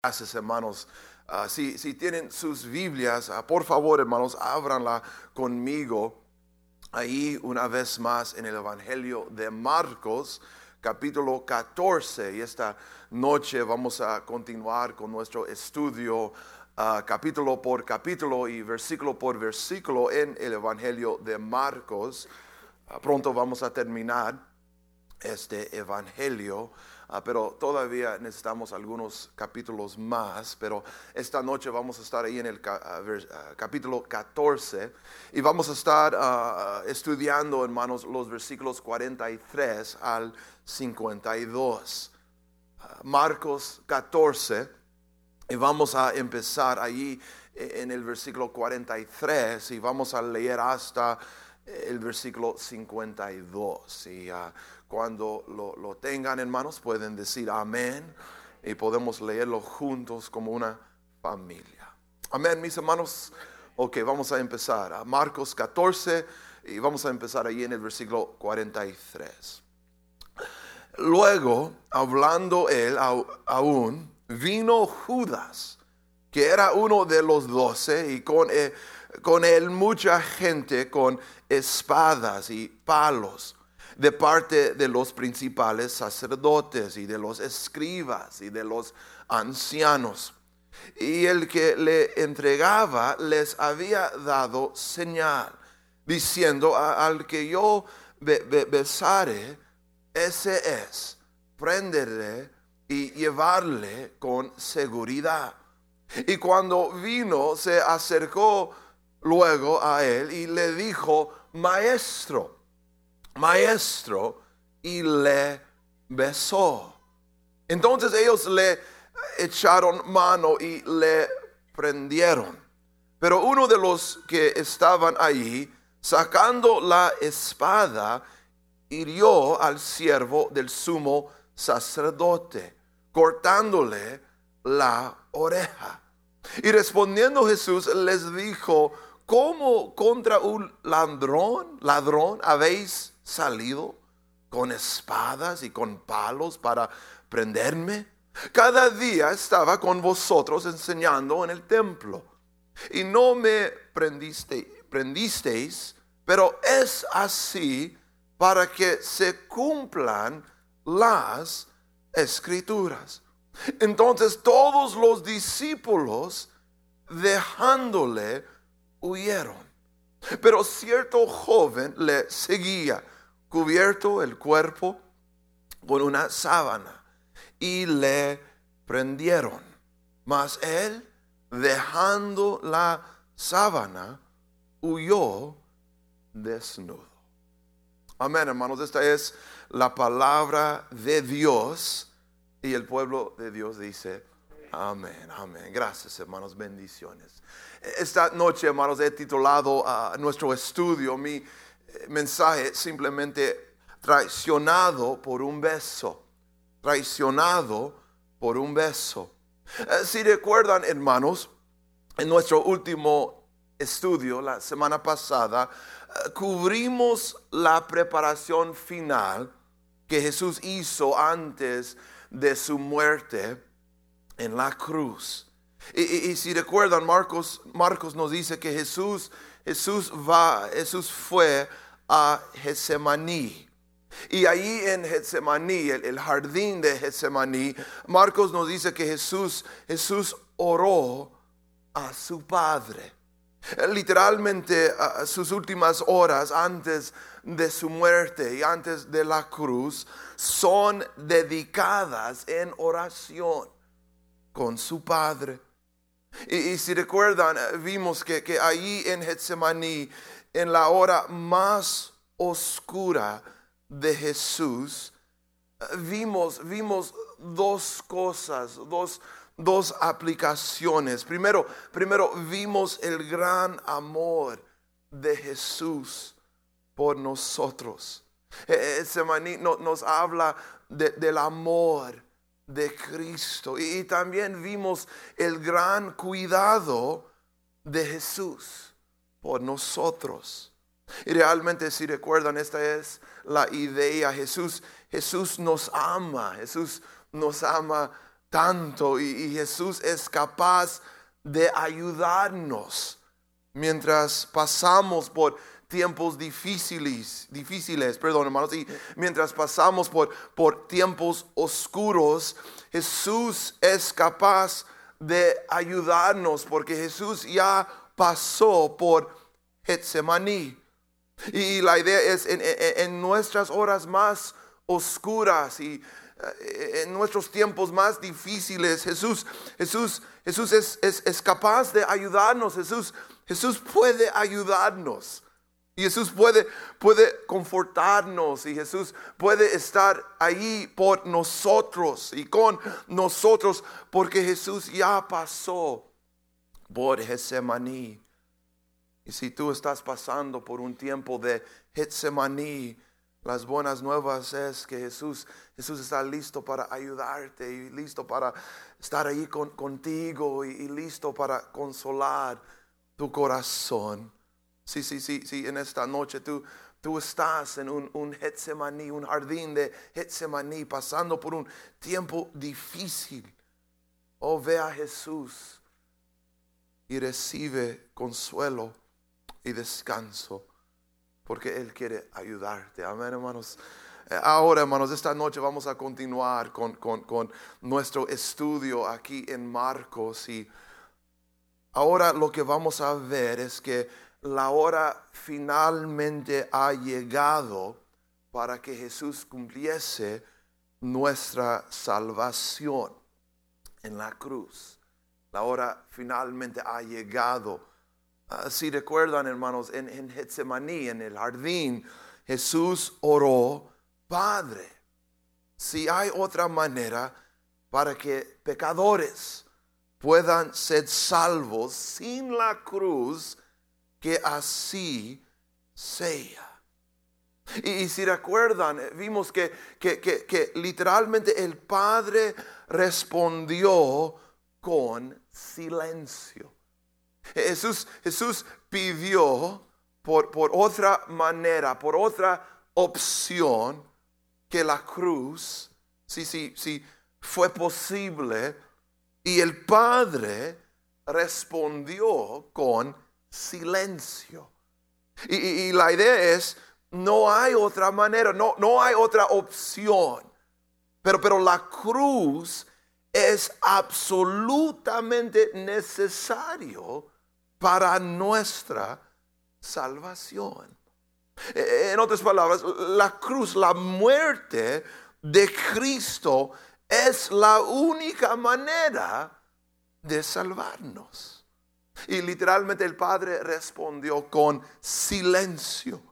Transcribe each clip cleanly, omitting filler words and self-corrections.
Gracias, hermanos. Si tienen sus Biblias, por favor, hermanos, ábranla conmigo. Ahí una vez más en el Evangelio de Marcos, capítulo 14. Y esta noche vamos a continuar con nuestro estudio capítulo por capítulo y versículo por versículo en el Evangelio de Marcos. Pronto vamos a terminar este Evangelio. Pero todavía necesitamos algunos capítulos más, pero esta noche vamos a estar ahí en el capítulo 14 y vamos a estar estudiando, hermanos, los versículos 43 al 52. Marcos 14, y vamos a empezar ahí en el versículo 43 y vamos a leer hasta el versículo 52. Y cuando lo tengan, hermanos, pueden decir amén y podemos leerlo juntos como una familia. Amén, mis hermanos. Ok, vamos a empezar. Marcos 14 y vamos a empezar ahí en el versículo 43. Luego, hablando él aún, vino Judas, que era uno de los 12, y con él mucha gente con espadas y palos, de parte de los principales sacerdotes y de los escribas y de los ancianos. Y el que le entregaba les había dado señal, diciendo: al que yo besare, ese es, prenderle y llevarle con seguridad. Y cuando vino, se acercó luego a él y le dijo: Maestro, y le besó. Entonces ellos le echaron mano y le prendieron. Pero uno de los que estaban allí, sacando la espada, hirió al siervo del sumo sacerdote, cortándole la oreja. Y respondiendo Jesús les dijo: ¿cómo contra un ladrón habéis salido con espadas y con palos para prenderme? Cada día estaba con vosotros enseñando en el templo, y no me prendisteis, pero es así para que se cumplan las escrituras. Entonces todos los discípulos, dejándole, huyeron. Pero cierto joven le seguía, cubierto el cuerpo con una sábana, y le prendieron. Mas él, dejando la sábana, huyó desnudo. Amén, hermanos. Esta es la palabra de Dios. Y el pueblo de Dios dice amén, amén. Gracias, hermanos, bendiciones. Esta noche, hermanos, he titulado nuestro estudio, mi mensaje, simplemente: traicionado por un beso. Traicionado por un beso. Si recuerdan, hermanos, en nuestro último estudio, la semana pasada, cubrimos la preparación final que Jesús hizo antes de su muerte en la cruz. Y si recuerdan, Marcos nos dice que Jesús fue a Getsemaní. Y allí en Getsemaní, el jardín de Getsemaní, Marcos nos dice que Jesús oró a su Padre. Literalmente sus últimas horas antes de su muerte y antes de la cruz son dedicadas en oración con su Padre. Y si recuerdan, vimos que ahí en Getsemaní, en la hora más oscura de Jesús, vimos dos cosas, dos aplicaciones. Primero vimos el gran amor de Jesús por nosotros. Getsemaní nos habla del amor de Cristo, y también vimos el gran cuidado de Jesús por nosotros. Y realmente, si recuerdan, esta es la idea. Jesús nos ama. Jesús nos ama tanto y Jesús es capaz de ayudarnos mientras pasamos por tiempos difíciles, hermanos, y mientras pasamos por tiempos oscuros. Jesús es capaz de ayudarnos porque Jesús ya pasó por Getsemaní. Y la idea es en nuestras horas más oscuras y en nuestros tiempos más difíciles, Jesús es capaz de ayudarnos. Jesús puede ayudarnos. Y Jesús puede confortarnos, y Jesús puede estar ahí por nosotros y con nosotros, porque Jesús ya pasó por Getsemaní. Y si tú estás pasando por un tiempo de Getsemaní, las buenas nuevas es que Jesús está listo para ayudarte y listo para estar ahí contigo y listo para consolar tu corazón. Sí, en esta noche tú estás en un Getsemaní, un jardín de Getsemaní, pasando por un tiempo difícil. Oh, ve a Jesús y recibe consuelo y descanso, porque Él quiere ayudarte. Amén, hermanos. Ahora, hermanos, esta noche vamos a continuar con nuestro estudio aquí en Marcos. Y ahora lo que vamos a ver es que la hora finalmente ha llegado para que Jesús cumpliese nuestra salvación en la cruz. La hora finalmente ha llegado. Si recuerdan, hermanos, en Getsemaní, en el jardín, Jesús oró: Padre, si hay otra manera para que pecadores puedan ser salvos sin la cruz, que así sea. Y si recuerdan, vimos que literalmente el Padre respondió con silencio. Jesús pidió por otra manera, por otra opción, que la cruz, sí, fue posible, y el Padre respondió con silencio. Y la idea es, no hay otra manera, no hay otra opción, pero la cruz es absolutamente necesario para nuestra salvación. En otras palabras, la cruz, la muerte de Cristo, es la única manera de salvarnos. Y literalmente el Padre respondió con silencio.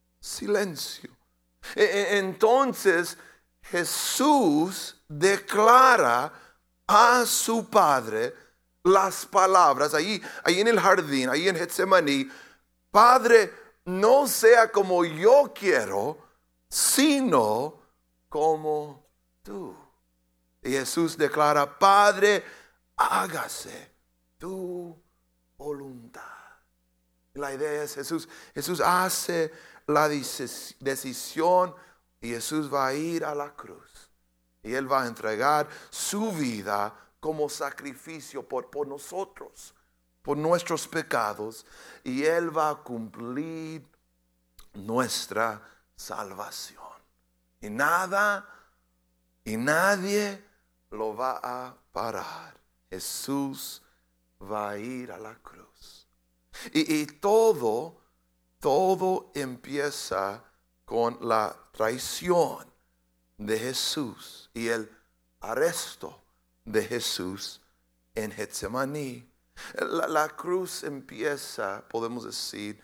Entonces Jesús declara a su Padre las palabras ahí en el jardín, ahí en Getsemaní: Padre, no sea como yo quiero, sino como tú. Y Jesús declara: Padre, hágase tu voluntad. La idea es Jesús hace la decisión, y Jesús va a ir a la cruz y Él va a entregar su vida como sacrificio por nosotros, por nuestros pecados, y Él va a cumplir nuestra salvación. Y nada y nadie lo va a parar. Jesús va a ir a la cruz. Y todo empieza con la traición de Jesús y el arresto de Jesús en Getsemaní. La cruz empieza, podemos decir,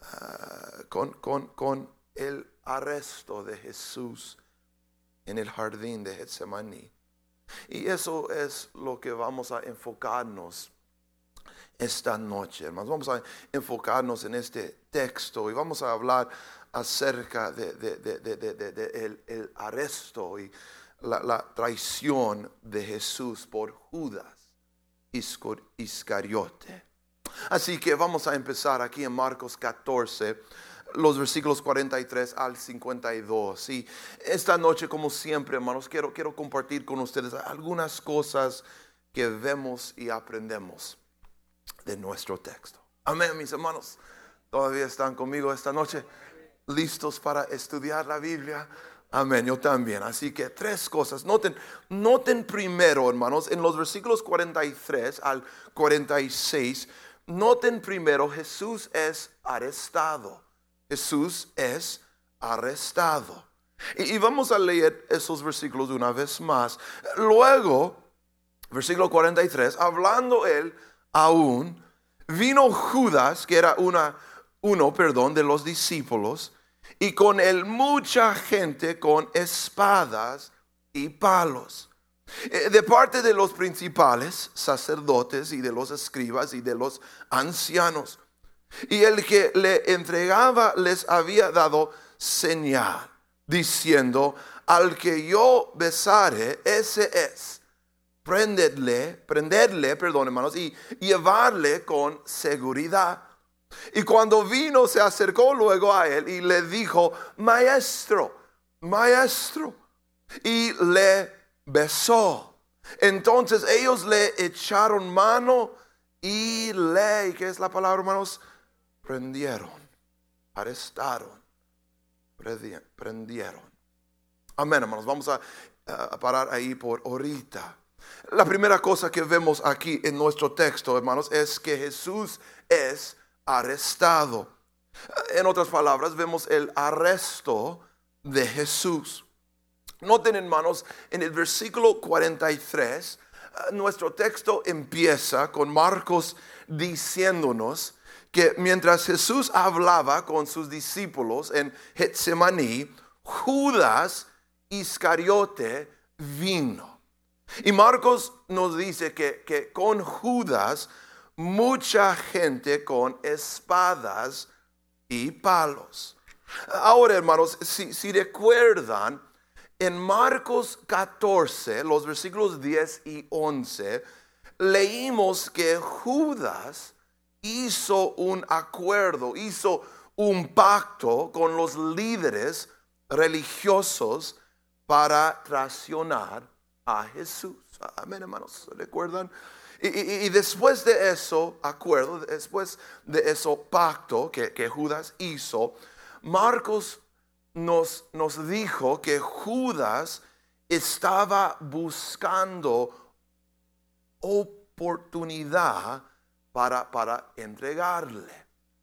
con el arresto de Jesús en el jardín de Getsemaní. Y eso es lo que vamos a enfocarnos esta noche, hermanos. Vamos a enfocarnos en este texto y vamos a hablar acerca de el arresto y la traición de Jesús por Judas Iscariote. Así que vamos a empezar aquí en Marcos 14, los versículos 43 al 52. Y esta noche, como siempre, hermanos, quiero compartir con ustedes algunas cosas que vemos y aprendemos de nuestro texto. Amén, mis hermanos. ¿Todavía están conmigo esta noche? ¿Listos para estudiar la Biblia? Amén, yo también. Así que 3 cosas. Noten primero, hermanos, en los versículos 43 al 46, noten primero, Jesús es arrestado. Jesús es arrestado. Y vamos a leer esos versículos una vez más. Luego, versículo 43, hablando él aún, vino Judas, que era uno de los discípulos, y con él mucha gente con espadas y palos, de parte de los principales sacerdotes y de los escribas y de los ancianos. Y el que le entregaba les había dado señal, diciendo: al que yo besare, ese es. Prenderle, hermanos, y llevarle con seguridad. Y cuando vino, se acercó luego a él y le dijo: maestro, y le besó. Entonces ellos le echaron mano y ¿qué es la palabra, hermanos? Prendieron, arrestaron, prendieron. Amén, hermanos, vamos a parar ahí por ahorita. La primera cosa que vemos aquí en nuestro texto, hermanos, es que Jesús es arrestado. En otras palabras, vemos el arresto de Jesús. Noten, hermanos, en el versículo 43, nuestro texto empieza con Marcos diciéndonos que mientras Jesús hablaba con sus discípulos en Getsemaní, Judas Iscariote vino. Y Marcos nos dice que con Judas mucha gente con espadas y palos. Ahora, hermanos, si recuerdan, en Marcos 14, los versículos 10 y 11, leímos que Judas hizo un acuerdo, hizo un pacto con los líderes religiosos para traicionar a Jesús. Amén, hermanos, ¿recuerdan? Y después de eso acuerdo, después de eso pacto que Judas hizo, Marcos nos dijo que Judas estaba buscando oportunidad para entregarle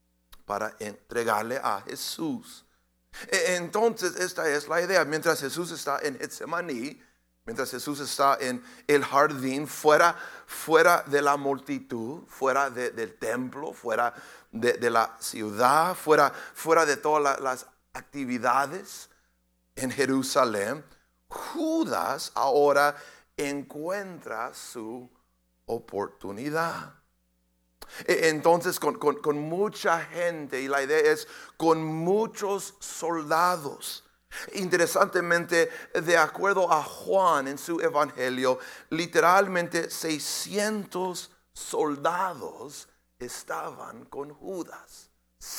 a Jesús. Entonces esta es la idea. Mientras Jesús está en Getsemaní, mientras Jesús está en el jardín, fuera de la multitud, fuera del templo, fuera de la ciudad, fuera de todas las actividades en Jerusalén, Judas ahora encuentra su oportunidad. Entonces con mucha gente, y la idea es con muchos soldados. Interesantemente, de acuerdo a Juan en su evangelio, literalmente 600 soldados estaban con Judas.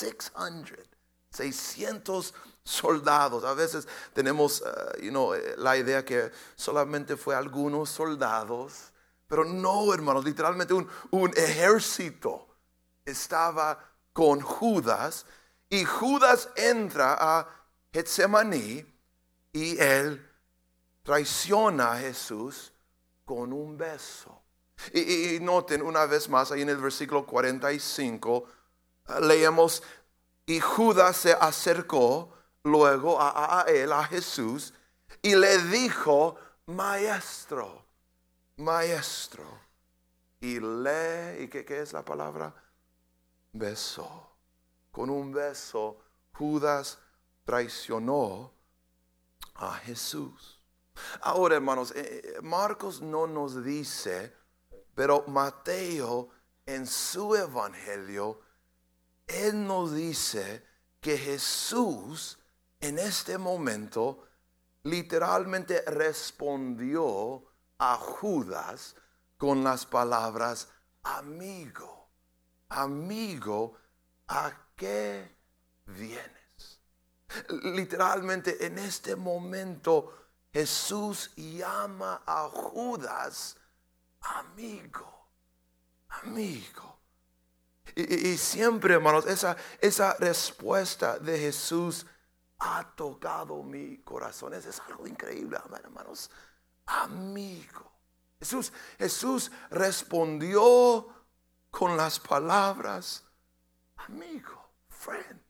600 soldados. A veces tenemos la idea que solamente fue algunos soldados, pero no, hermanos, literalmente un ejército estaba con Judas, y Judas entra a Getsemaní y él traiciona a Jesús con un beso. Y noten una vez más ahí en el versículo 45, leemos: y Judas se acercó luego a él, a Jesús, y le dijo: maestro. Y ¿qué es la palabra? Besó. Con un beso Judas traicionó a Jesús. Ahora, hermanos, Marcos no nos dice, pero Mateo en su evangelio, él nos dice que Jesús en este momento literalmente respondió a Judas con las palabras: amigo, ¿a qué vienes? Literalmente en este momento Jesús llama a Judas amigo. Y siempre, hermanos, esa respuesta de Jesús ha tocado mi corazón. Es algo increíble, hermanos. Amigo. Jesús respondió con las palabras amigo, friend.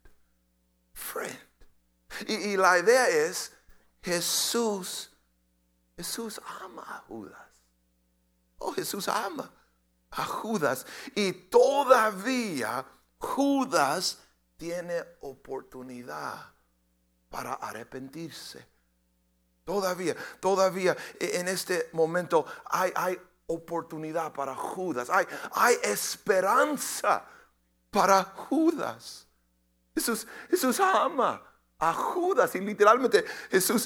Y la idea es, Jesús ama a Judas. Jesús ama a Judas. Y todavía Judas tiene oportunidad para arrepentirse. Todavía en este momento hay oportunidad para Judas. Hay esperanza para Judas. Jesús ama a Judas. Y literalmente Jesús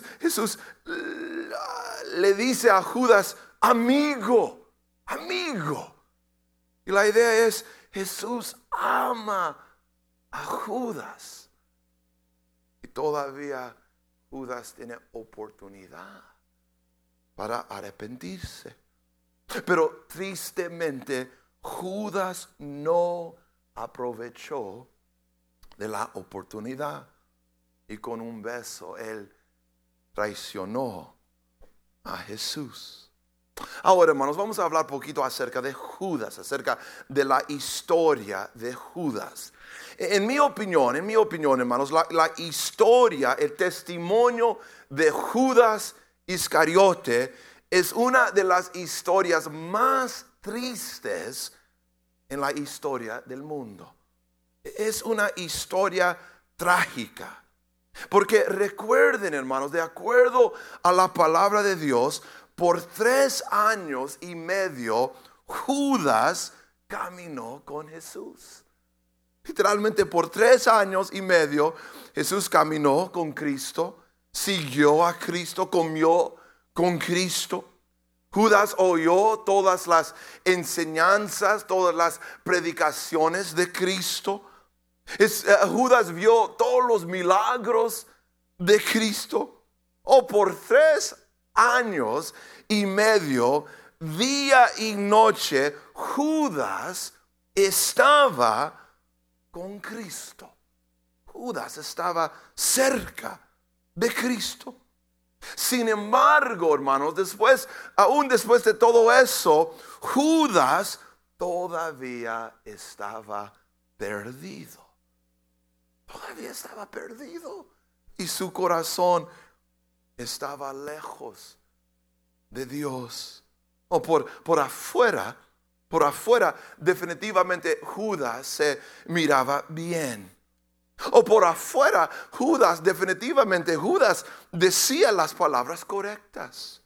le dice a Judas, amigo. Y la idea es, Jesús ama a Judas. Y todavía Judas tiene oportunidad para arrepentirse. Pero tristemente, Judas no aprovechó de la oportunidad. Y con un beso, él traicionó a Jesús. Ahora, hermanos, vamos a hablar poquito acerca de Judas, acerca de la historia de Judas. En mi opinión, hermanos, la historia, el testimonio de Judas Iscariote es una de las historias más tristes en la historia del mundo. Es una historia trágica. Porque recuerden, hermanos, de acuerdo a la palabra de Dios, por 3 años y medio Judas caminó con Jesús. Literalmente por 3 años y medio Jesús caminó con Cristo, siguió a Cristo, comió con Cristo. Judas oyó todas las enseñanzas, todas las predicaciones de Cristo. Judas vio todos los milagros de Cristo. Por 3 años y medio, día y noche, Judas estaba con Cristo. Judas estaba cerca de Cristo. Sin embargo, hermanos, aún después de todo eso, Judas todavía estaba perdido. Todavía estaba perdido. Y su corazón estaba lejos de Dios. Por afuera, definitivamente Judas se miraba bien. Por afuera, definitivamente Judas decía las palabras correctas.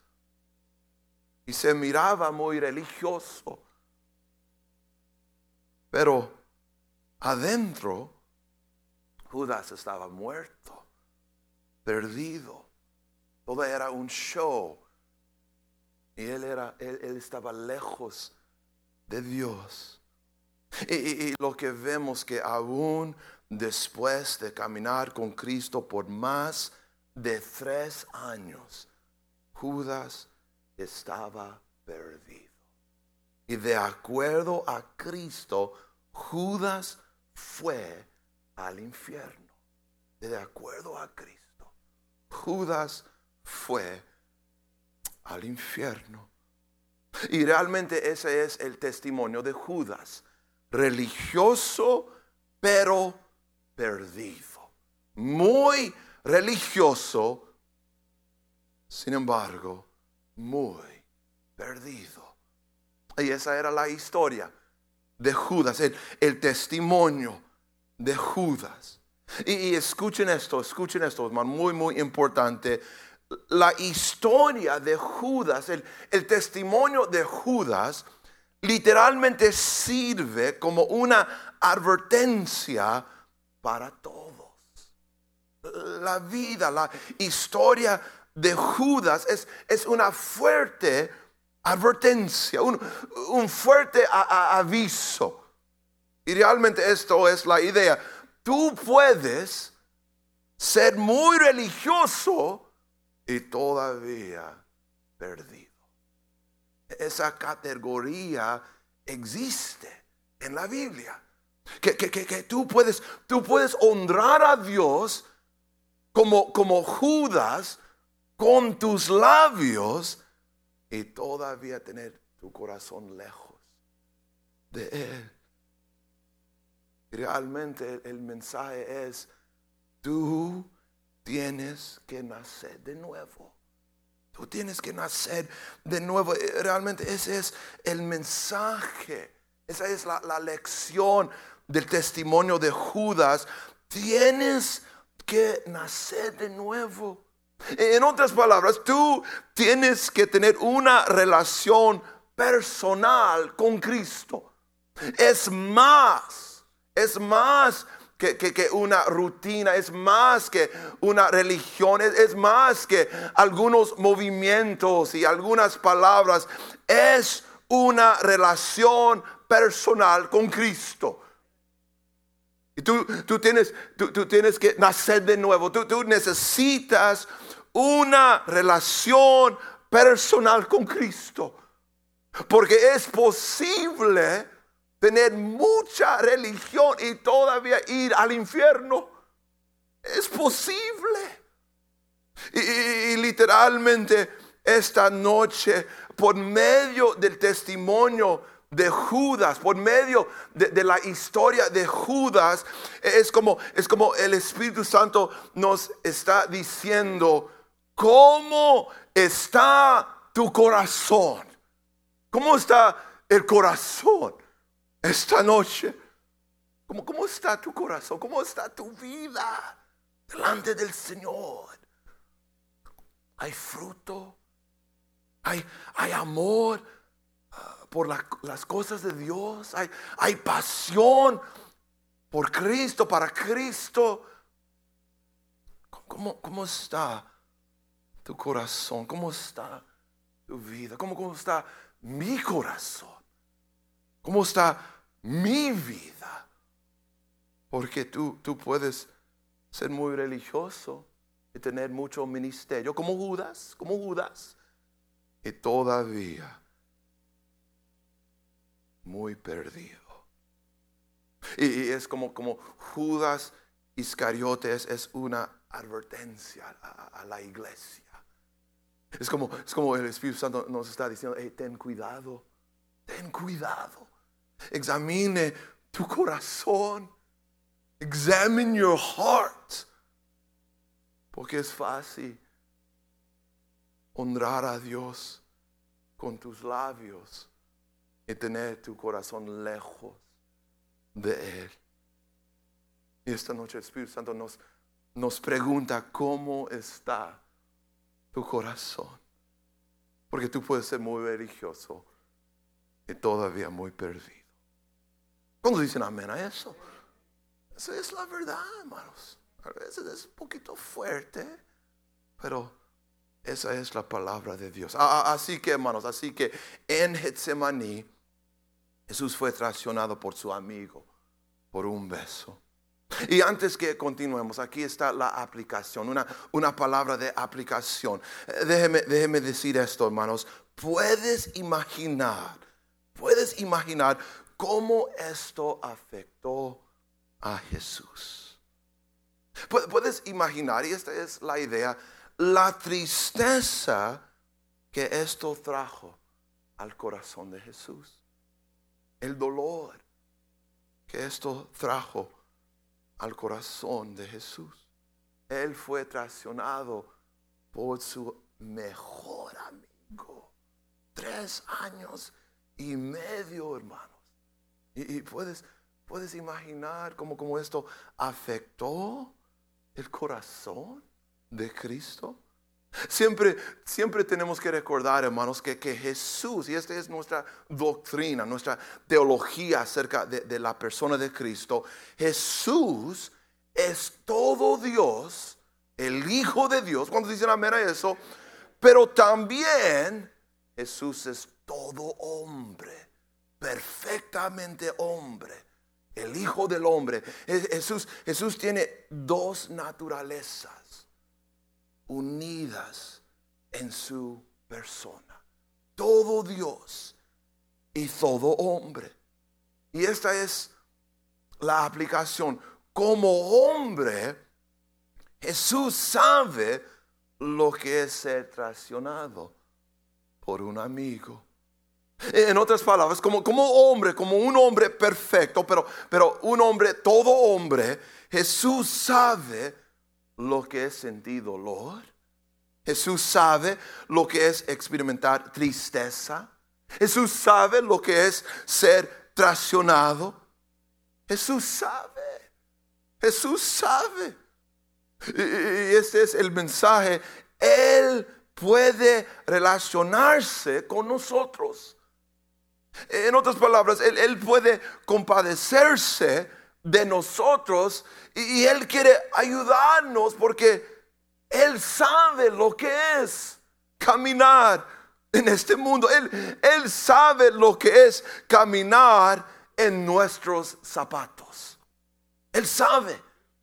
Y se miraba muy religioso. Pero adentro, Judas estaba muerto, perdido. Todo era un show. Y él estaba lejos de Dios. Y lo que vemos que aún después de caminar con Cristo por más de 3 años, Judas estaba perdido. Y de acuerdo a Cristo, Judas fue al infierno. De acuerdo a Cristo, Judas fue al infierno. Y realmente ese es el testimonio de Judas. Religioso, pero perdido. Muy religioso, sin embargo, muy perdido. Y esa era la historia de Judas, el testimonio de Judas. Y escuchen esto, hermano, muy importante. La historia de Judas, el testimonio de Judas, literalmente sirve como una advertencia para todos. La vida, la historia de Judas es una fuerte advertencia, un fuerte aviso. Y realmente esto es la idea. Tú puedes ser muy religioso y todavía perdido. Esa categoría existe en la Biblia. Que tú puedes honrar a Dios como Judas con tus labios y todavía tener tu corazón lejos de Él. Realmente el mensaje es: tú tienes que nacer de nuevo. Tú tienes que nacer de nuevo. Realmente ese es el mensaje. Esa es la lección del testimonio de Judas. Tienes que nacer de nuevo. En otras palabras, tú tienes que tener una relación personal con Cristo. Es más que una rutina, es más que una religión, es más que algunos movimientos y algunas palabras. Es una relación personal con Cristo. Y tú tienes que nacer de nuevo. Tú necesitas una relación personal con Cristo. Porque es posible tener mucha religión y todavía ir al infierno. Es posible. Y literalmente esta noche, por medio del testimonio de Judas, por medio de la historia de Judas, es como el Espíritu Santo nos está diciendo: ¿cómo está tu corazón? ¿Cómo está el corazón esta noche? ¿Cómo está tu corazón? ¿Cómo está tu vida delante del Señor? ¿Hay fruto? ¿Hay amor por las cosas de Dios? ¿Hay pasión por Cristo, para Cristo? ¿Cómo está tu corazón? ¿Cómo está tu vida? ¿Cómo está mi corazón? ¿Cómo está mi vida? Porque tú puedes ser muy religioso y tener mucho ministerio, como Judas, y todavía muy perdido. Y es como Judas Iscariote es una advertencia a la iglesia. Es como el Espíritu Santo nos está diciendo: hey, ten cuidado. Examine tu corazón. Examine your heart. Porque es fácil honrar a Dios con tus labios y tener tu corazón lejos de Él. Y esta noche el Espíritu Santo nos pregunta: ¿cómo está tu corazón? Porque tú puedes ser muy religioso y todavía muy perdido. ¿Cuándo dicen amén a eso? Esa es la verdad, hermanos. A veces es un poquito fuerte, pero esa es la palabra de Dios. Así que, hermanos, en Getsemaní Jesús fue traicionado por su amigo por un beso. Y antes que continuemos, aquí está la aplicación, una palabra de aplicación. Déjeme decir esto, hermanos. Puedes imaginar cómo esto afectó a Jesús. Puedes imaginar, y esta es la idea, la tristeza que esto trajo al corazón de Jesús. El dolor que esto trajo al corazón de Jesús. Él fue traicionado por su mejor amigo. 3 años y medio, hermanos. Y puedes imaginar cómo esto afectó el corazón de Cristo. Siempre tenemos que recordar, hermanos, que Jesús, y esta es nuestra doctrina, nuestra teología acerca de la persona de Cristo. Jesús es todo Dios, el Hijo de Dios. Cuando dicen amén a eso, pero también Jesús es todo hombre, perfectamente hombre, el Hijo del Hombre. Jesús tiene dos naturalezas unidas en su persona. Todo Dios y todo hombre. Y esta es la aplicación. Como hombre, Jesús sabe lo que es ser traicionado por un amigo. En otras palabras, como hombre, como un hombre perfecto, pero un hombre, todo hombre, Jesús sabe lo que es sentir dolor. Jesús sabe lo que es experimentar tristeza. Jesús sabe lo que es ser traicionado. Jesús sabe. Jesús sabe. Y este es el mensaje. Él puede relacionarse con nosotros. En otras palabras, Él puede compadecerse de nosotros y Él quiere ayudarnos porque Él sabe lo que es caminar en este mundo. Él sabe lo que es caminar en nuestros zapatos. Él sabe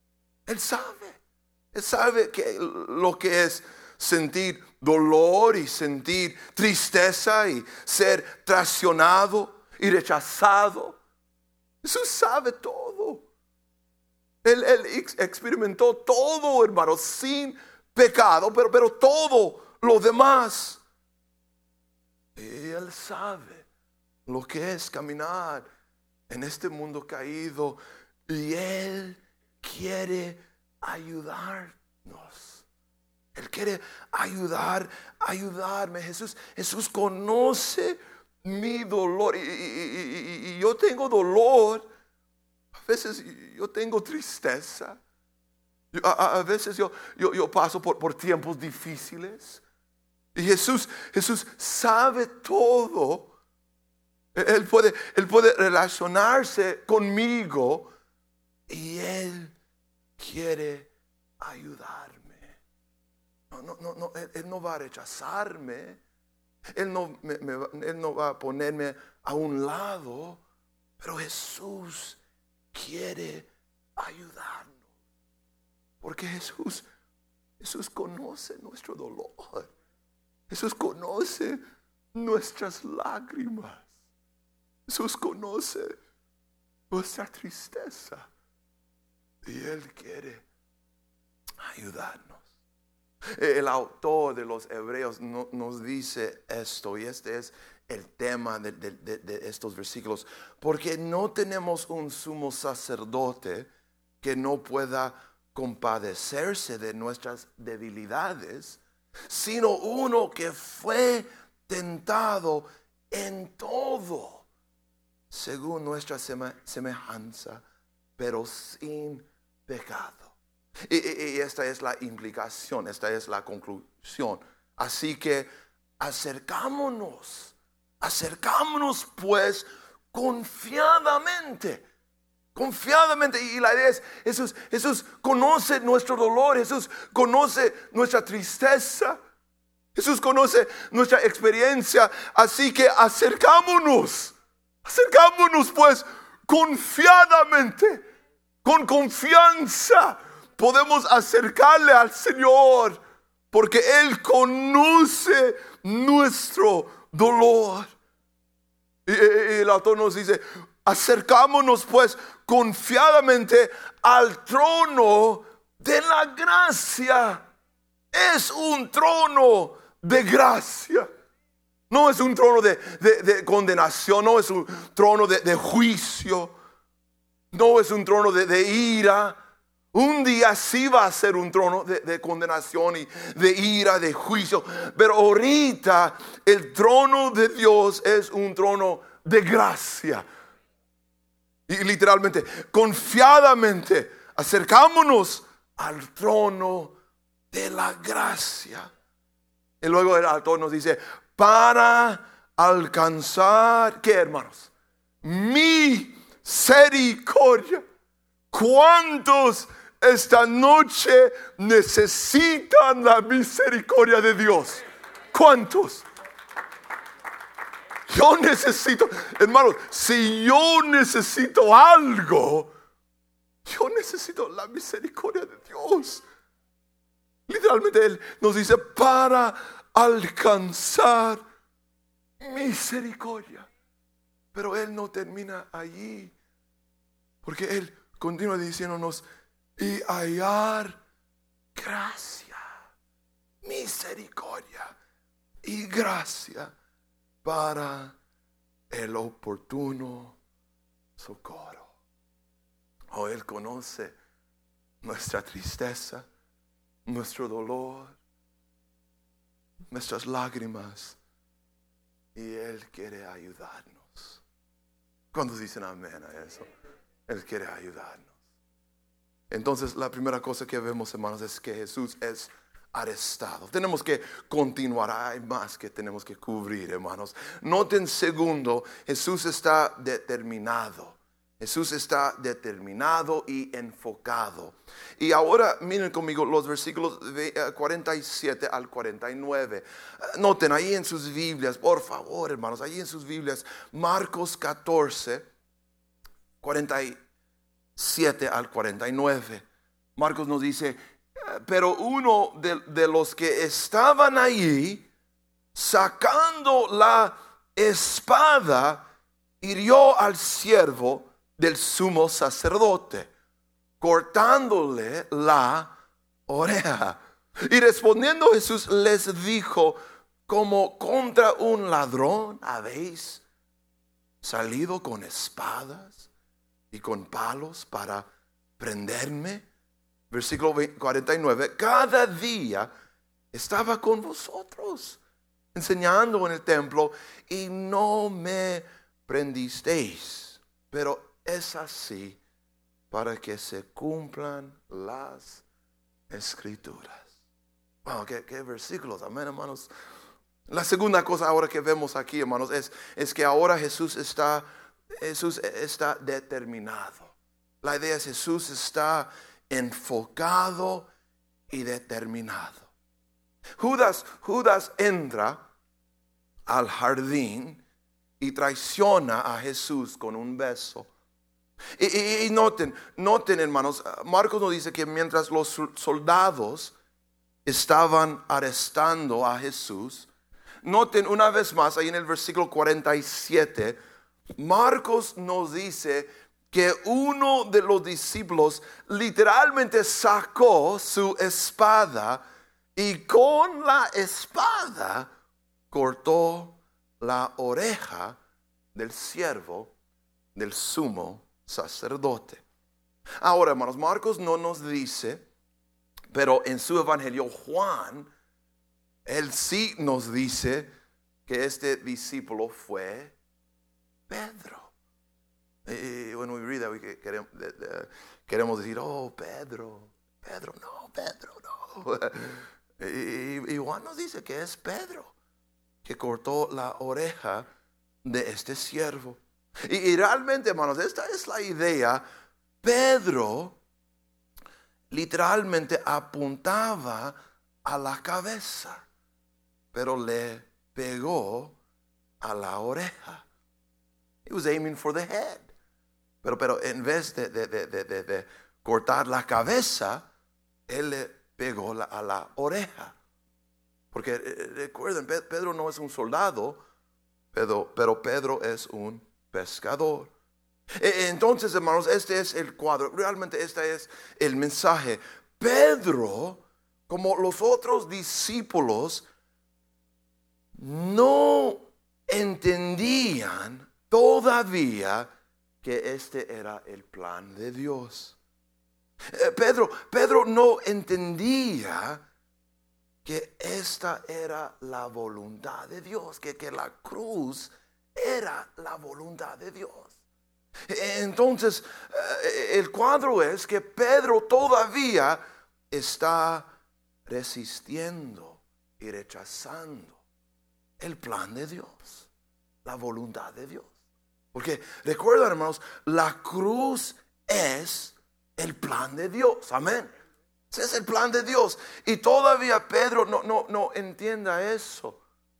lo que es sentir dolor y sentir tristeza y ser traicionado y rechazado. Jesús sabe todo. Él experimentó todo, hermano, sin pecado, pero todo lo demás. Y Él sabe lo que es caminar en este mundo caído. Y Él quiere ayudarnos. Él quiere ayudarme. Jesús conoce mi dolor. Y yo tengo dolor. A veces yo tengo tristeza. A veces yo paso por tiempos difíciles. Y Jesús sabe todo. Él puede relacionarse conmigo. Y Él quiere ayudarme. No, Él no va a rechazarme. Él no va a ponerme a un lado. Pero Jesús quiere ayudarnos. Porque Jesús conoce nuestro dolor. Jesús conoce nuestras lágrimas. Jesús conoce nuestra tristeza. Y Él quiere ayudarnos. El autor de los Hebreos nos dice esto, y este es el tema de estos versículos. Porque no tenemos un sumo sacerdote que no pueda compadecerse de nuestras debilidades, sino uno que fue tentado en todo, según nuestra semejanza, pero sin pecado. Y esta es la implicación, esta es la conclusión. Así que acercámonos pues confiadamente. Y la idea es, Jesús conoce nuestro dolor, Jesús conoce nuestra tristeza, Jesús conoce nuestra experiencia. Así que acercámonos pues confiadamente, con confianza. Podemos acercarle al Señor porque Él conoce nuestro dolor. Y el autor nos dice, acercámonos pues confiadamente al trono de la gracia. Es un trono de gracia. No es un trono de condenación, no es un trono de juicio, no es un trono de ira. Un día sí va a ser un trono de condenación y de ira, de juicio. Pero ahorita el trono de Dios es un trono de gracia. Y literalmente, confiadamente, acercámonos al trono de la gracia. Y luego el autor nos dice, para alcanzar, ¿qué, hermanos? Misericordia. ¿Cuántos esta noche necesitan la misericordia de Dios? ¿Cuántos? Yo necesito, hermanos, si yo necesito algo, yo necesito la misericordia de Dios. Literalmente Él nos dice, para alcanzar misericordia. Pero Él no termina allí, porque Él continúa diciéndonos, y hallar gracia, misericordia y gracia para el oportuno socorro. Oh, Él conoce nuestra tristeza, nuestro dolor, nuestras lágrimas, y Él quiere ayudarnos. ¿Cuántos dicen amén a eso? Él quiere ayudarnos. Entonces, la primera cosa que vemos, hermanos, es que Jesús es arrestado. Tenemos que continuar. Hay más que tenemos que cubrir, hermanos. Noten segundo, Jesús está determinado. Jesús está determinado y enfocado. Y ahora miren conmigo los versículos 47 al 49. Noten ahí en sus Biblias, por favor, hermanos, ahí en sus Biblias, Marcos 14, 47 al 49. Marcos nos dice, pero uno de los que estaban allí, sacando la espada, hirió al siervo del sumo sacerdote, cortándole la oreja. Y respondiendo Jesús les dijo, como contra un ladrón habéis salido con espadas y con palos para prenderme. Versículo 49, cada día estaba con vosotros enseñando en el templo y no me prendisteis, pero es así para que se cumplan las escrituras. Wow, qué versículos, amén, hermanos. La segunda cosa ahora que vemos aquí, hermanos, es que ahora Jesús está determinado. La idea es Jesús está enfocado y determinado. Judas entra al jardín y traiciona a Jesús con un beso. Y noten, hermanos, Marcos nos dice que mientras los soldados estaban arrestando a Jesús, noten una vez más ahí en el versículo 47, Marcos nos dice que uno de los discípulos literalmente sacó su espada y con la espada cortó la oreja del siervo del sumo sacerdote. Ahora, hermanos, Marcos no nos dice, pero en su evangelio Juan, él sí nos dice que este discípulo fue Pedro. Y when we read that, queremos decir, oh, Pedro, no. Y Juan nos dice que es Pedro que cortó la oreja de este siervo. Y realmente, hermanos, esta es la idea. Pedro literalmente apuntaba a la cabeza, pero le pegó a la oreja. He was aiming for the head. Pero en vez de cortar la cabeza, él le pegó a la oreja. Porque recuerden, Pedro no es un soldado, pero Pedro es un pescador. Entonces, hermanos, este es el cuadro. Realmente este es el mensaje. Pedro, como los otros discípulos, no entendían todavía que este era el plan de Dios. Pedro no entendía que esta era la voluntad de Dios, que la cruz era la voluntad de Dios. Entonces, el cuadro es que Pedro todavía está resistiendo y rechazando el plan de Dios, la voluntad de Dios. Porque recuerden, hermanos, la cruz es el plan de Dios. Amén. Ese es el plan de Dios. Y todavía Pedro no entienda eso.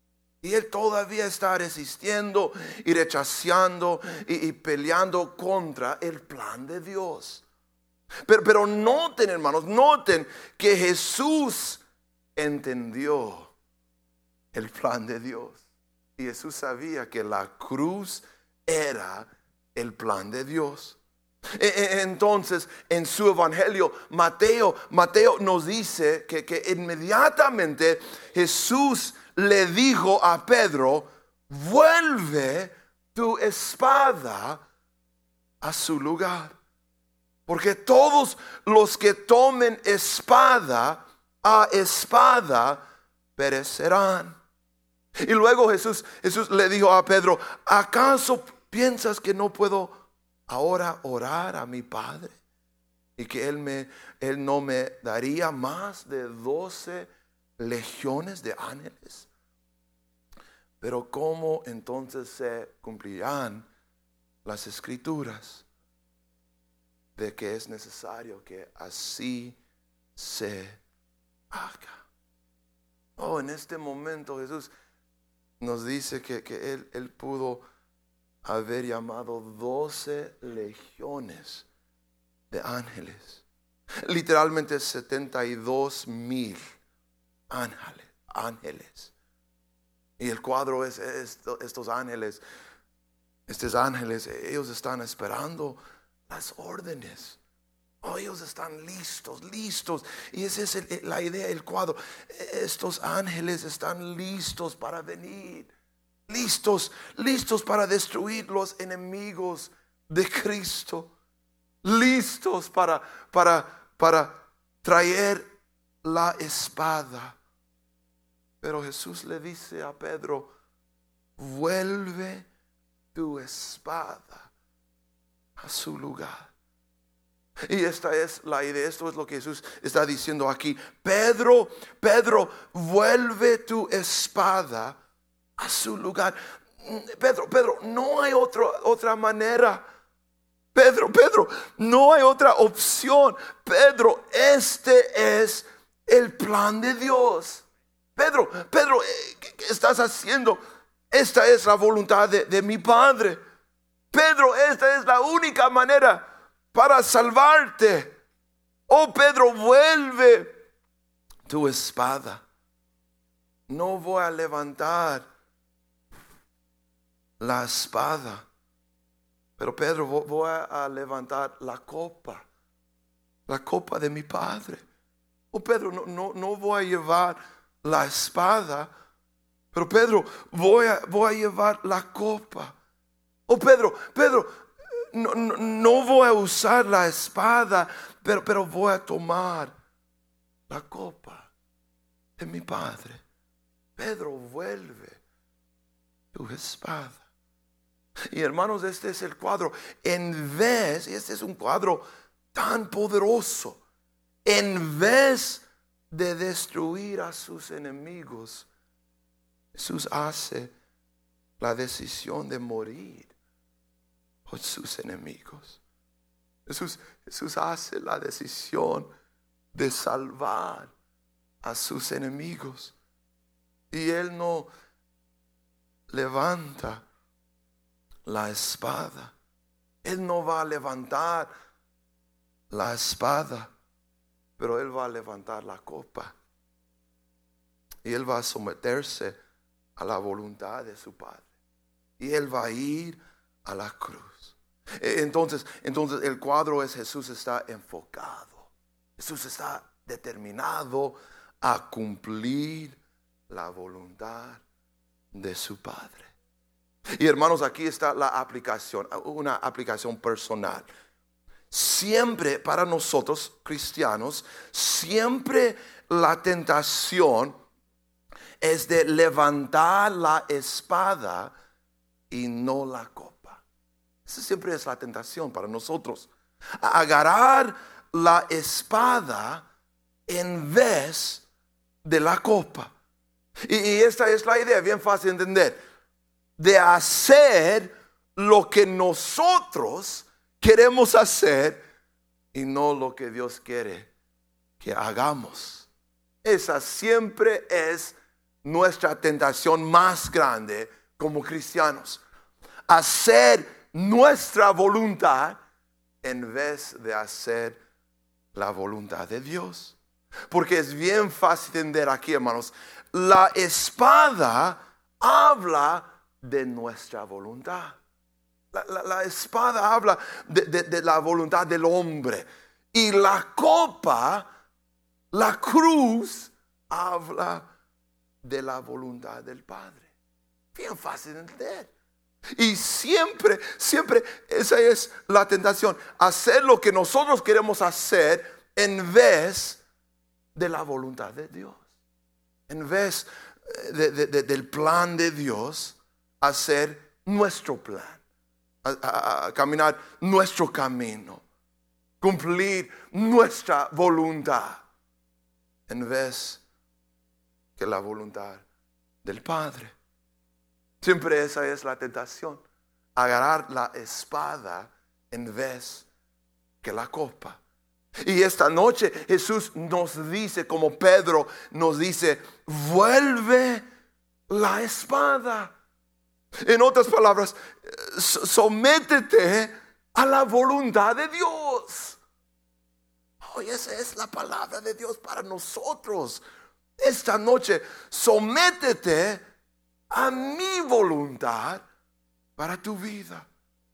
Y él todavía está resistiendo y rechazando y peleando contra el plan de Dios. Pero noten, hermanos, noten que Jesús entendió el plan de Dios. Y Jesús sabía que la cruz era el plan de Dios. Entonces, en su evangelio, Mateo nos dice que inmediatamente Jesús le dijo a Pedro: vuelve tu espada a su lugar. Porque todos los que tomen espada a espada perecerán. Y luego Jesús le dijo a Pedro: ¿acaso piensas que no puedo ahora orar a mi Padre? Y que Él no me daría más de 12 legiones de ángeles. Pero ¿cómo entonces se cumplirán las escrituras de que es necesario que así se haga? Oh, en este momento Jesús nos dice que él pudo haber llamado 12 legiones de ángeles. Literalmente 72,000 ángeles. Y el cuadro es estos ángeles, ellos están esperando las órdenes. Oh, ellos están listos. Y esa es la idea del cuadro. Estos ángeles están listos para venir. Listos para destruir los enemigos de Cristo. Listos para traer la espada. Pero Jesús le dice a Pedro: vuelve tu espada a su lugar. Y esta es la idea, esto es lo que Jesús está diciendo aquí. Pedro, vuelve tu espada a su lugar. Pedro, no hay otra manera. Pedro, no hay otra opción. Pedro, este es el plan de Dios. Pedro, ¿qué estás haciendo? Esta es la voluntad de mi Padre. Pedro, esta es la única manera para salvarte. Oh, Pedro, vuelve tu espada. No voy a levantar la espada, pero Pedro, voy a levantar la copa de mi Padre. Oh, Pedro, no voy a llevar la espada, pero Pedro, voy a llevar la copa. Oh, Pedro, no voy a usar la espada, pero voy a tomar la copa de mi Padre. Pedro, vuelve tu espada. Y hermanos, este es el cuadro. Este es un cuadro tan poderoso. En vez de destruir a sus enemigos, Jesús hace la decisión de morir por sus enemigos. Jesús hace la decisión de salvar a sus enemigos. Y Él no levanta la espada. Él no va a levantar la espada, pero Él va a levantar la copa. Y Él va a someterse a la voluntad de su Padre. Y Él va a ir a la cruz. Entonces el cuadro es: Jesús está enfocado. Jesús está determinado a cumplir la voluntad de su Padre. Y hermanos, aquí está la aplicación, una aplicación personal. Siempre para nosotros cristianos, siempre la tentación es de levantar la espada y no la copa. Esa siempre es la tentación para nosotros. Agarrar la espada en vez de la copa. Y esta es la idea, bien fácil de entender. De hacer lo que nosotros queremos hacer y no lo que Dios quiere que hagamos. Esa siempre es nuestra tentación más grande como cristianos. Hacer nuestra voluntad en vez de hacer la voluntad de Dios. Porque es bien fácil entender aquí, hermanos. La espada habla de nuestra voluntad. La espada habla de la voluntad del hombre. Y la copa, la cruz, habla de la voluntad del Padre. Bien fácil de entender. Y siempre esa es la tentación. Hacer lo que nosotros queremos hacer en vez de la voluntad de Dios. En vez del plan de Dios, hacer nuestro plan. A caminar nuestro camino. Cumplir nuestra voluntad. En vez que la voluntad del Padre. Siempre esa es la tentación. Agarrar la espada en vez que la copa. Y esta noche Jesús nos dice, como Pedro nos dice, vuelve la espada. En otras palabras, sométete a la voluntad de Dios. Y esa es la palabra de Dios para nosotros. Esta noche, sométete a mi voluntad para tu vida.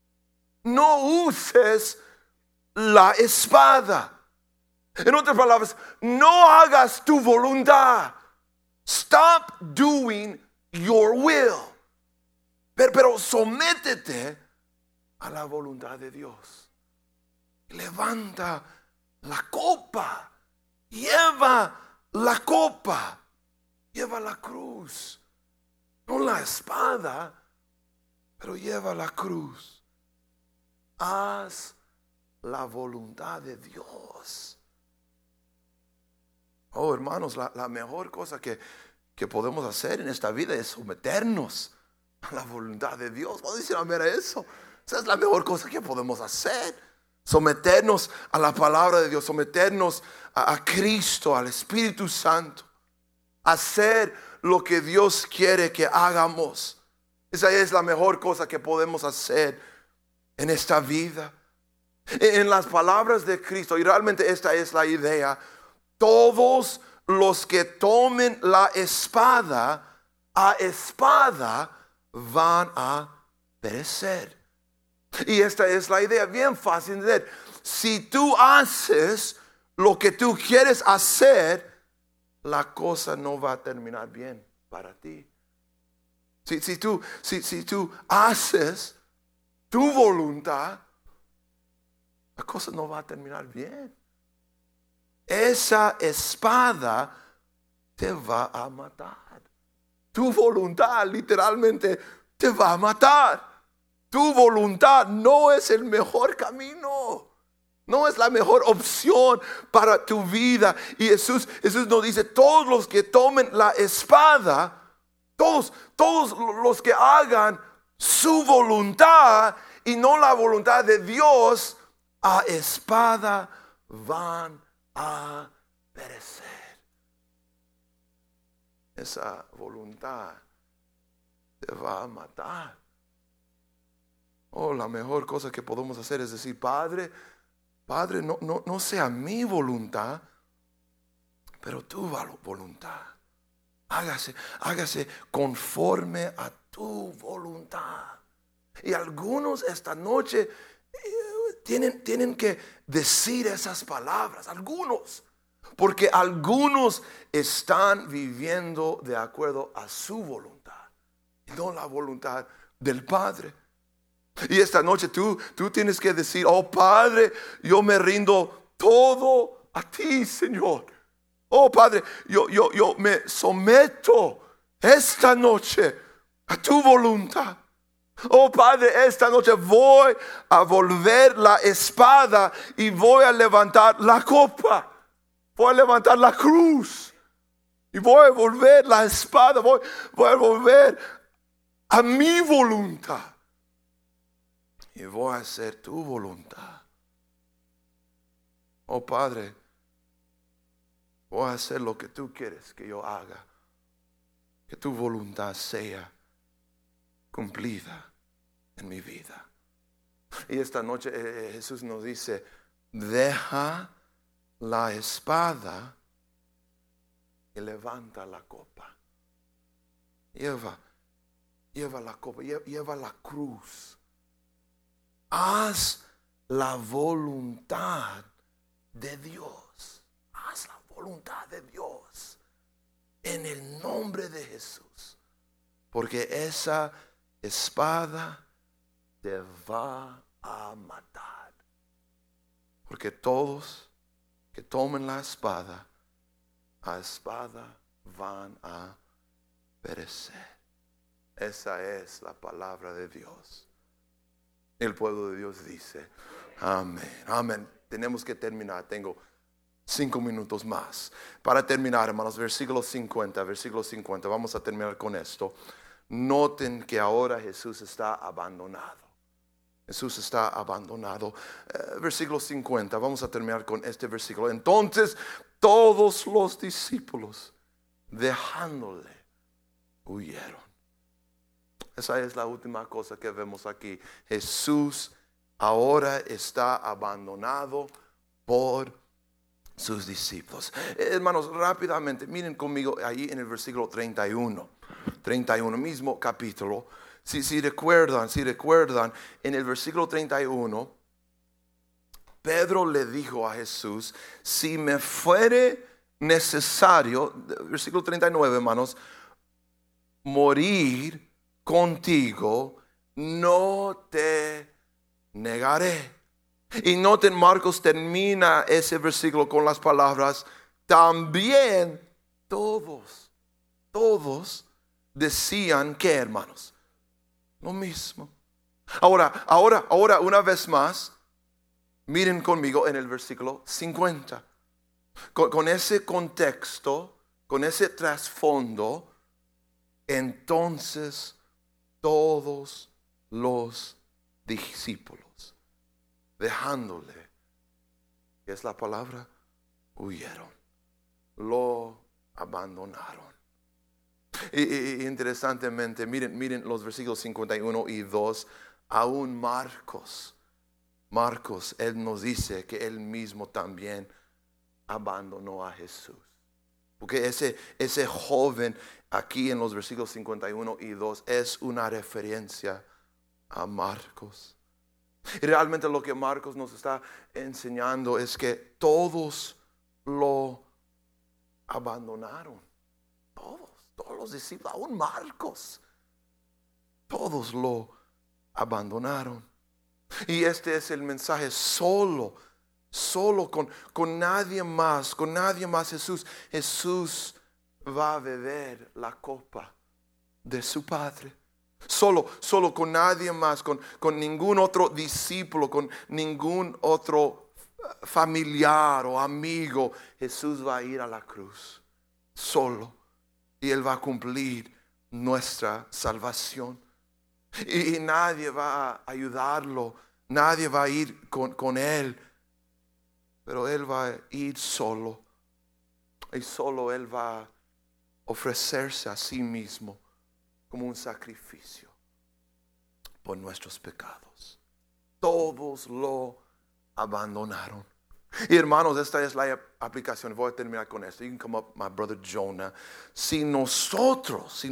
No uses la espada. En otras palabras, no hagas tu voluntad. Stop doing your will. Pero sométete a la voluntad de Dios. Levanta la copa. Lleva la copa. Lleva la cruz. No la espada, pero lleva la cruz. Haz la voluntad de Dios. Oh, hermanos, la mejor cosa que podemos hacer en esta vida es someternos a la voluntad de Dios. ¿Puedo decir amén a eso? Esa es la mejor cosa que podemos hacer. Someternos a la palabra de Dios. Someternos a Cristo, al Espíritu Santo. Hacer lo que Dios quiere que hagamos. Esa es la mejor cosa que podemos hacer en esta vida. En las palabras de Cristo, y realmente esta es la idea, todos los que tomen la espada, a espada van a perecer. Y esta es la idea, bien fácil de entender. Si tú haces lo que tú quieres hacer, la cosa no va a terminar bien para ti. Si tú haces tu voluntad, la cosa no va a terminar bien. Esa espada te va a matar. Tu voluntad literalmente te va a matar. Tu voluntad no es el mejor camino. No es la mejor opción para tu vida. Y Jesús nos dice, todos los que tomen la espada, todos los que hagan su voluntad y no la voluntad de Dios, a espada van a perecer. Esa voluntad te va a matar. Oh, la mejor cosa que podemos hacer es decir, Padre, no sea mi voluntad, pero tu voluntad. Hágase conforme a tu voluntad. Y algunos esta noche tienen que decir esas palabras. Algunos. Porque algunos están viviendo de acuerdo a su voluntad. Y no la voluntad del Padre. Y esta noche tú tienes que decir, oh Padre, yo me rindo todo a ti, Señor. Oh Padre, yo me someto esta noche a tu voluntad. Oh Padre, esta noche voy a volver la espada y voy a levantar la copa. Voy a levantar la cruz. Y voy a volver la espada. Voy a volver a mi voluntad. Y voy a hacer tu voluntad. Oh Padre, voy a hacer lo que tú quieres que yo haga. que tu voluntad sea cumplida en mi vida. Y esta noche Jesús nos dice, deja la espada y levanta la copa. Lleva la copa, lleva la cruz. Haz la voluntad de Dios. Haz la voluntad de Dios en el nombre de Jesús. Porque esa espada te va a matar. Porque todos que tomen la espada, a espada van a perecer. Esa es la palabra de Dios. El pueblo de Dios dice, amén, amén. Tenemos que terminar, tengo 5 minutos más. Para terminar, hermanos, versículo 50, vamos a terminar con esto. Noten que ahora Jesús está abandonado. Jesús está abandonado. Versículo 50, vamos a terminar con este versículo. Entonces todos los discípulos, dejándole, huyeron. Esa es la última cosa que vemos aquí. Jesús ahora está abandonado por sus discípulos. Hermanos, rápidamente, miren conmigo ahí en el versículo 31, mismo capítulo. Si recuerdan, en el versículo 31, Pedro le dijo a Jesús, si me fuere necesario, versículo 39, hermanos, morir contigo, no te negaré. Y noten, Marcos termina ese versículo con las palabras, también todos decían que, hermanos, lo mismo. Ahora, una vez más, miren conmigo en el versículo 50. Con ese contexto, con ese trasfondo, entonces todos los discípulos, dejándole, ¿qué es la palabra? Huyeron, lo abandonaron. Y interesantemente, miren los versículos 51 y 2, aún Marcos, él nos dice que él mismo también abandonó a Jesús. Porque ese joven aquí en los versículos 51 y 2 es una referencia a Marcos. Y realmente lo que Marcos nos está enseñando es que todos lo abandonaron. Todos los discípulos, aún Marcos, todos lo abandonaron. Y este es el mensaje, solo con nadie más Jesús va a beber la copa de su Padre. Solo con nadie más, con ningún otro discípulo, con ningún otro familiar o amigo, Jesús va a ir a la cruz, solo. Y Él va a cumplir nuestra salvación. Y nadie va a ayudarlo, nadie va a ir con Él. Pero Él va a ir solo. Y solo Él va a ofrecerse a sí mismo como un sacrificio por nuestros pecados. Todos lo abandonaron. Y hermanos, esta es la aplicación. Voy a terminar con esto. You can come up, my brother Jonah. Si nosotros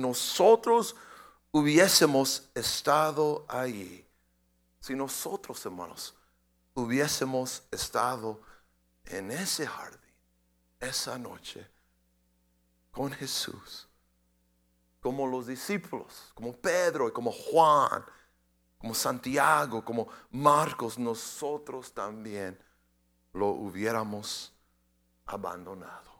hubiésemos estado allí, si nosotros, hermanos, hubiésemos estado en ese jardín, esa noche, con Jesús, como los discípulos, como Pedro y como Juan, como Santiago, como Marcos, nosotros también lo hubiéramos abandonado.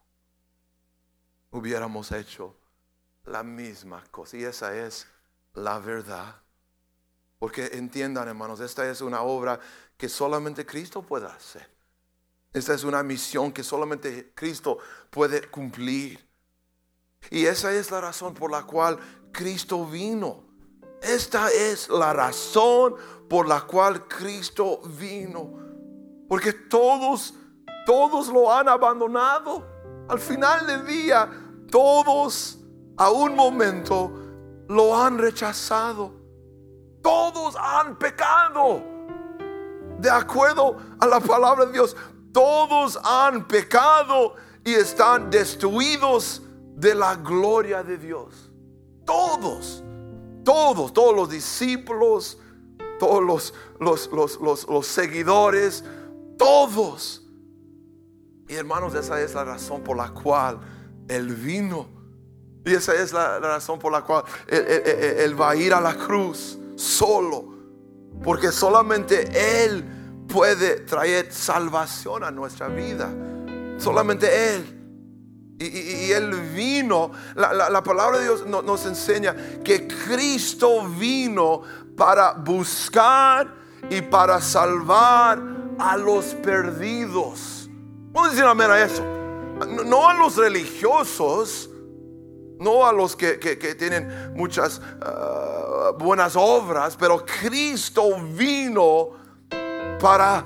Hubiéramos hecho la misma cosa. Y esa es la verdad. Porque entiendan, hermanos, esta es una obra que solamente Cristo puede hacer. Esta es una misión que solamente Cristo puede cumplir. Y esa es la razón por la cual Cristo vino. Esta es la razón por la cual Cristo vino. Porque todos lo han abandonado. Al final del día, todos a un momento lo han rechazado. Todos han pecado. De acuerdo a la palabra de Dios, todos han pecado y están destituidos de la gloria de Dios. Todos los discípulos, todos los seguidores, todos. Y hermanos, esa es la razón por la cual Él vino. Y esa es la razón por la cual Él va a ir a la cruz solo. Porque solamente Él puede traer salvación a nuestra vida. Solamente Él. Y Él vino. La palabra de Dios nos enseña que Cristo vino para buscar y para salvar a los perdidos. ¿Puedo decir amén a eso? No a los religiosos, no a los que tienen muchas buenas obras, pero Cristo vino para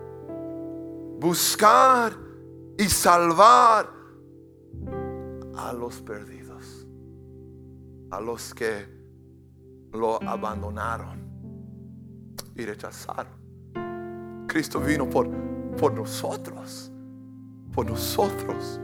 buscar y salvar a los perdidos, a los que lo abandonaron y rechazaron. Cristo vino por nosotros. Por nosotros.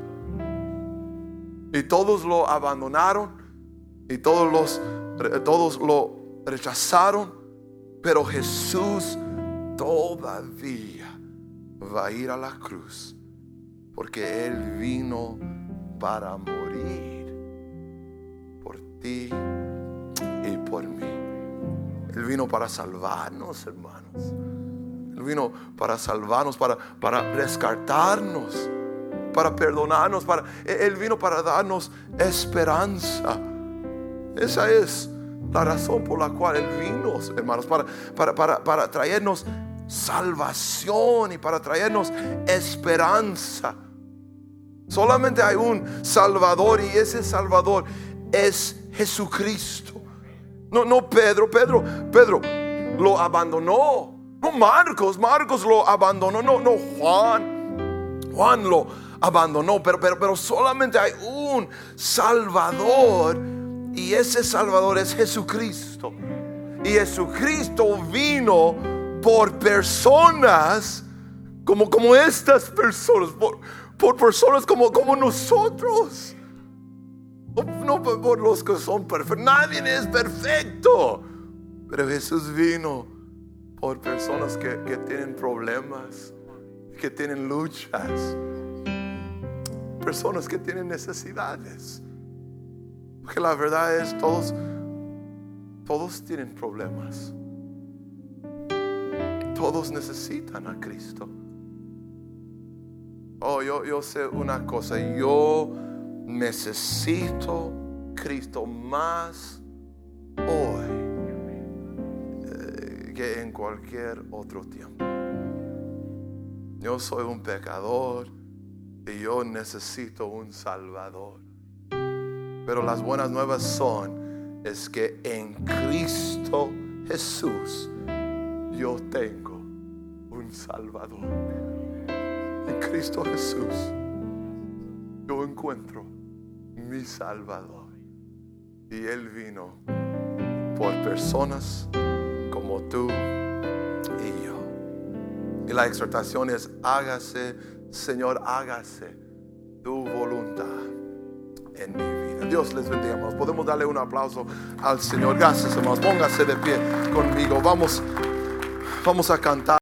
Y todos lo abandonaron y todos lo rechazaron, pero Jesús todavía va a ir a la cruz, porque Él vino para morir por ti y por mí. Él vino para salvarnos, hermanos. Él vino para salvarnos, para rescatarnos, para perdonarnos, Él vino para darnos esperanza. Esa es la razón por la cual Él vino, hermanos, para traernos salvación y para traernos esperanza. Solamente hay un Salvador, y ese Salvador es Jesucristo. No Pedro lo abandonó. No Marcos lo abandonó. No Juan lo abandonó. Pero solamente hay un Salvador, y ese Salvador es Jesucristo. Y Jesucristo vino por personas como estas personas, por personas como nosotros. No por los que son perfectos. Nadie es perfecto. Pero Jesús vino por personas que tienen problemas, que tienen luchas, personas que tienen necesidades. Porque la verdad es, todos tienen problemas. Todos necesitan a Cristo. Yo sé una cosa. Yo necesito Cristo más hoy que en cualquier otro tiempo. Yo soy un pecador y yo necesito un Salvador. Pero las buenas nuevas es que en Cristo Jesús yo tengo un Salvador. En Cristo Jesús yo encuentro mi Salvador. Y Él vino por personas como tú y yo. Y la exhortación es: hágase, Señor, hágase tu voluntad en mi vida. Dios les bendiga, hermanos. Podemos darle un aplauso al Señor. Gracias, hermanos. Póngase de pie conmigo. Vamos a cantar.